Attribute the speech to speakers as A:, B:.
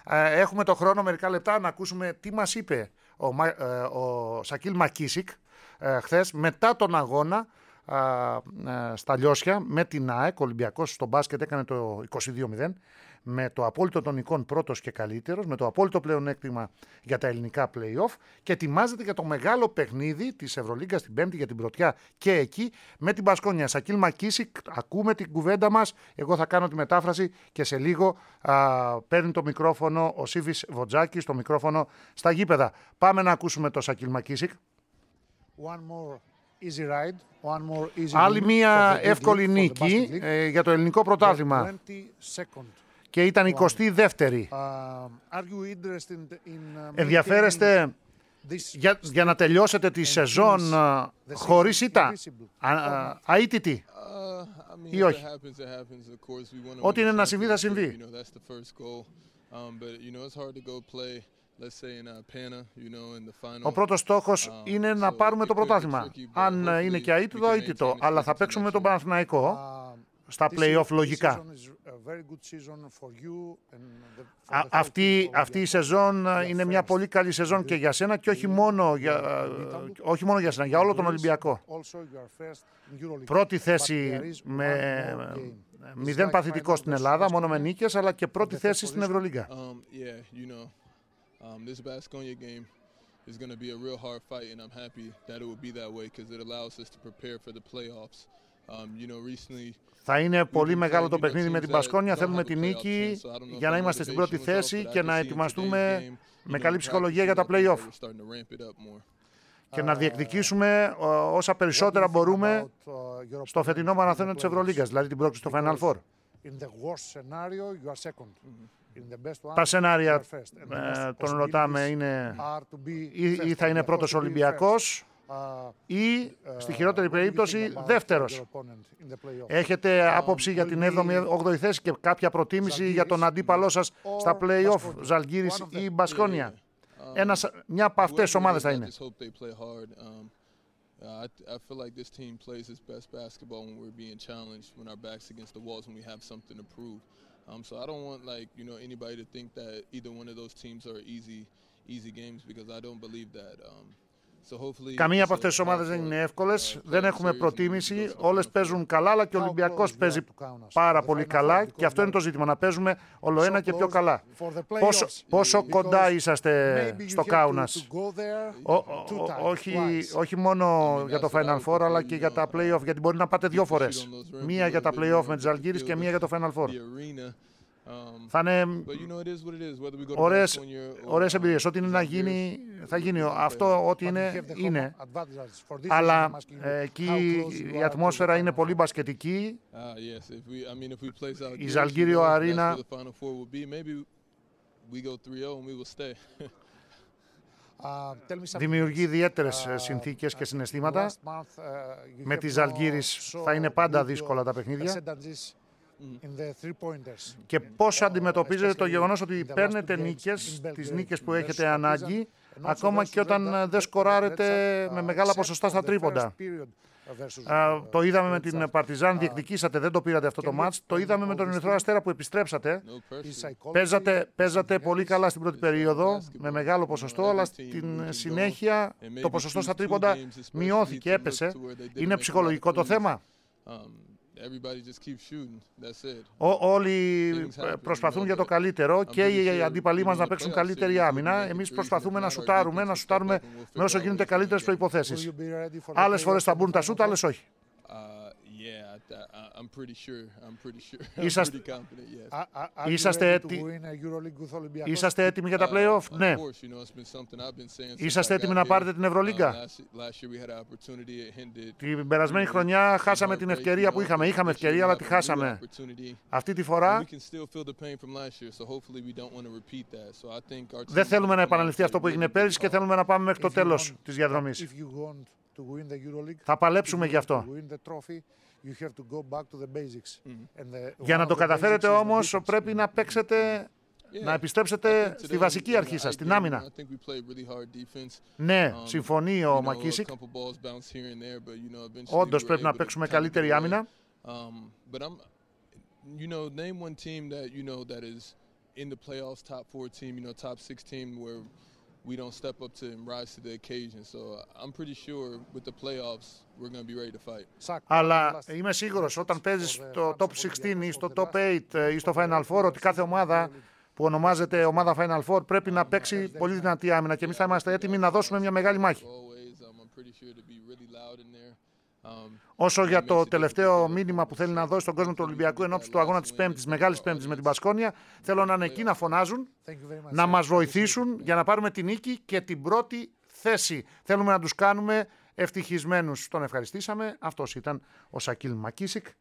A: Έχουμε το χρόνο μερικά λεπτά να ακούσουμε τι μας είπε ο Σακίλ Μακίσικ χθες μετά τον αγώνα στα Λιώσια με την ΑΕΚ. Ο Ολυμπιακός στο μπάσκετ έκανε το 22-0 με το απόλυτο των εικόν πρώτος και καλύτερος, με το απόλυτο πλεονέκτημα για τα ελληνικά play-off και ετοιμάζεται για το μεγάλο παιχνίδι της Ευρωλίγκας την Πέμπτη για την πρωτιά και εκεί με την Μπασκόνια. Σακίλ Μακίσικ, ακούμε την κουβέντα μας, εγώ θα κάνω τη μετάφραση και σε λίγο παίρνει το μικρόφωνο ο Σίβης Βοτζάκης, το μικρόφωνο στα γήπεδα. Πάμε να ακούσουμε το Σακίλ Μακίσικ. Άλλη μια εύκολη νίκη για το ελληνικό πρωτάθλημα. Και ήταν 22η. Ενδιαφέρεστε για να τελειώσετε τη σεζόν χωρίς ήττα, αίτητη ή όχι? Ό,τι είναι να συμβεί θα συμβεί. Ο πρώτος στόχος είναι να πάρουμε το πρωτάθλημα. Αν είναι και αίτητο, αίτητο. Αλλά θα παίξουμε με τον Παναθηναϊκό στα play-off λογικά. Αυτή η σεζόν είναι μια πολύ καλή σεζόν και για σένα και όχι μόνο για σένα, για όλο τον Ολυμπιακό. Πρώτη θέση με 0 παθητικό στην Ελλάδα, μόνο με νίκες, αλλά και πρώτη θέση στην Ευρωλίγκα.
B: This Baskonia game is going to be a real hard fight, and I'm happy that it will be that way because it allows us to prepare for the playoffs. Recently.
A: Θα είναι πολύ μεγάλο το παιχνίδι με την Μπασκόνια. Θέλουμε την νίκη για να είμαστε στην πρώτη θέση και να ετοιμαστούμε με καλή ψυχολογία για τα play-off. Και να διεκδικήσουμε όσα περισσότερα μπορούμε στο φετινό μαραθώνιο της Ευρωλίγκας, δηλαδή την πρόκληση στο Final Four. Τα σενάρια τον ρωτάμε είναι ή θα είναι πρώτος Ολυμπιακός ή στη χειρότερη περίπτωση δεύτερος. Έχετε άποψη για την 7η-8η θέση και κάποια προτίμηση για τον αντίπαλό σας στα play-off, Ζαλγκίρις ή Μπασκόνια? Μια από αυτές τις ομάδες θα είναι.
B: I feel like this team plays its best basketball when we're being challenged, when our back's against the walls, when we have something to prove. So I don't want anybody to think that either one of those teams are easy games because I don't believe that.
A: Καμία από αυτές τις ομάδες δεν είναι εύκολες, δεν έχουμε προτίμηση, όλες παίζουν καλά, αλλά και ο Ολυμπιακός παίζει πάρα πολύ καλά και αυτό είναι το ζήτημα, να παίζουμε ολοένα και πιο καλά. Πόσο κοντά είσαστε στο Κάουνας? Όχι μόνο για το Final Four, αλλά και για τα play-off, γιατί μπορεί να πάτε δύο φορές. Μία για τα play-off με τις Ζαλγκίρις και μία για το Final Four. Θα είναι ωραίες εμπειρίες. Ό,τι είναι να γίνει, θα γίνει. Αυτό ό,τι είναι. Αλλά εκεί η ατμόσφαιρα είναι πολύ μπασκετική. Η Ζαλγκίριο Αρίνα δημιουργεί ιδιαίτερες συνθήκες και συναισθήματα. Με τη Ζαλγκίρις θα είναι πάντα δύσκολα τα παιχνίδια. Και πώς αντιμετωπίζετε το γεγονός ότι παίρνετε νίκες, τις νίκες που έχετε ανάγκη, ακόμα και όταν δεν σκοράρετε με μεγάλα ποσοστά στα τρίποντα? Το είδαμε με την Παρτιζάν, διεκδικήσατε, δεν το πήρατε αυτό το μάτς. Το είδαμε με τον Ερυθρό Αστέρα που επιστρέψατε. Παίζατε πολύ καλά στην πρώτη περίοδο, με μεγάλο ποσοστό, αλλά στην συνέχεια το ποσοστό στα τρίποντα μειώθηκε, έπεσε. Είναι ψυχολογικό το θέμα? Όλοι προσπαθούν για το καλύτερο και οι αντίπαλοι μας να παίξουν καλύτερη άμυνα. Εμείς προσπαθούμε να σουτάρουμε με όσο γίνεται καλύτερες προϋποθέσεις. Άλλες φορές θα μπουν τα σούτ, άλλες όχι. Είσαστε έτοιμοι για τα play-off? Ναι. Είσαστε έτοιμοι να πάρετε την Ευρωλίγκα? Την περασμένη χρονιά χάσαμε την ευκαιρία που είχαμε. Είχαμε ευκαιρία, αλλά τη χάσαμε. Αυτή τη φορά δεν θέλουμε να επαναληφθεί αυτό που έγινε πέρυσι και θέλουμε να πάμε μέχρι το τέλος της διαδρομής. Θα παλέψουμε γι' αυτό. Για να το καταφέρετε όμως πρέπει να παίξετε, να επιστρέψετε στη βασική αρχή σας, στην άμυνα. Ναι, συμφωνεί ο Μακίσικ. Όντως πρέπει να παίξουμε καλύτερη άμυνα.
B: in the playoffs, top 4 team, you know, top 6 team, where we don't step up to and rise to the occasion. So I'm pretty sure with the playoffs, we're going to be ready to fight.
A: Αλλά είμαι σίγουρος όταν παίζεις στο top 16 ή στο top 8 ή στο Final Four ότι κάθε ομάδα που ονομάζεται ομάδα Final Four πρέπει να παίξει πολύ δυνατή άμυνα και εμείς θα είμαστε έτοιμοι να δώσουμε μια μεγάλη μάχη. Όσο για το τελευταίο μήνυμα που θέλει να δώσει στον κόσμο του Ολυμπιακού ενόψει του αγώνα της Πέμπτης, Μεγάλης Πέμπτης με την Πασκόνια, θέλω να είναι εκεί να φωνάζουν, να μας βοηθήσουν για να πάρουμε την νίκη και την πρώτη θέση. Θέλουμε να τους κάνουμε ευτυχισμένους. Τον ευχαριστήσαμε. Αυτός ήταν ο Σακίλ Μακίσικ.